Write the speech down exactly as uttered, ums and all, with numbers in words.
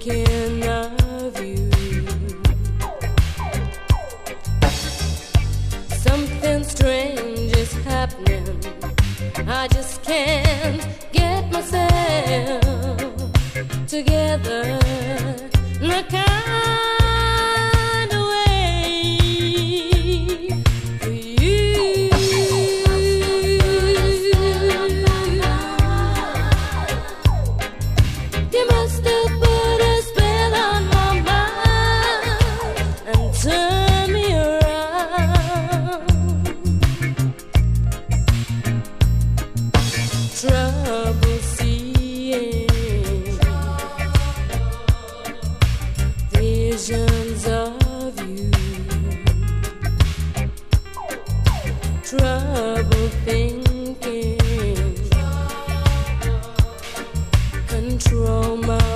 thinking of you. Something strange is happening. I just can't get myself together. The kind of way for you. You must have put a spell on my mind and turned me around. Trouble seeing visions of you. Trouble thinking control my